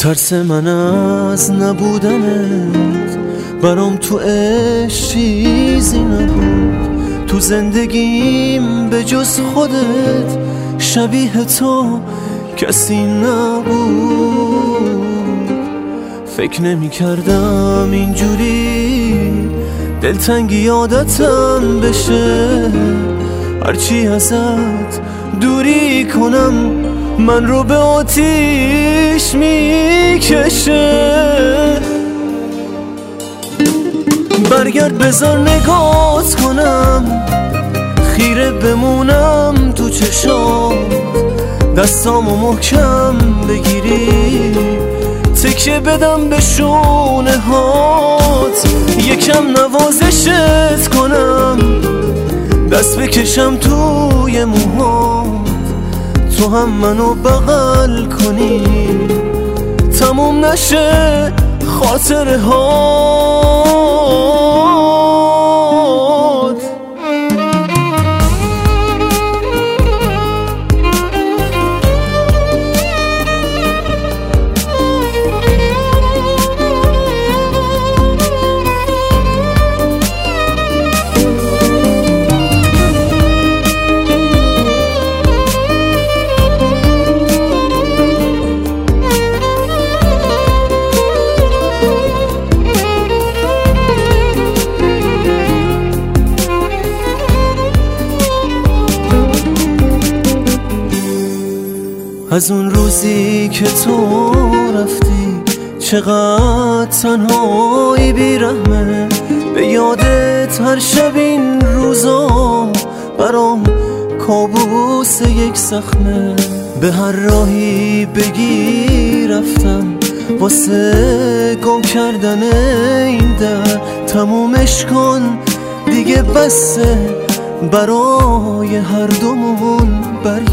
ترس من از نبودنت برام تو عشق چیزی نبود. تو زندگیم به جز خودت شبیه تو کسی نبود. فکر نمی کردم اینجوری دلتنگی عادتم بشه، هرچی ازت دوری کنم من رو به آتیش میکشه. برگرد بذار نگات کنم، خیره بمونم تو چشات، دستامو محکم بگیری تکیه بدم به شونه هات، یکم نوازشت کنم، دست بکشم توی موهات، تو هم منو بغل کنی تموم نشه خاطره هات. از اون روزی که تو رفتی چقدر تنهایی بیرحمه، به یادت هر شب این روزا برام کابوس یک زخمه. به هر راهی بگی رفتم واسه گم کردن این در، تمومش کن دیگه بسه برای هر دومون.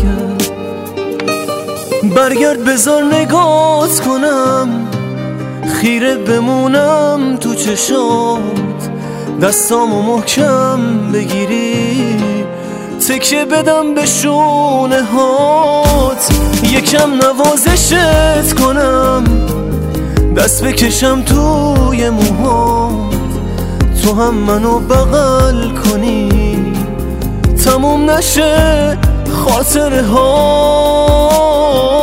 برگرد بذار نگات کنم، خیره بمونم تو چشات، دستامو محکم بگیری تکیه بدم به شونه هات، یکم نوازشت کنم، دست بکشم توی موهات، تو هم منو بغل کنی تموم نشه خاطره ها.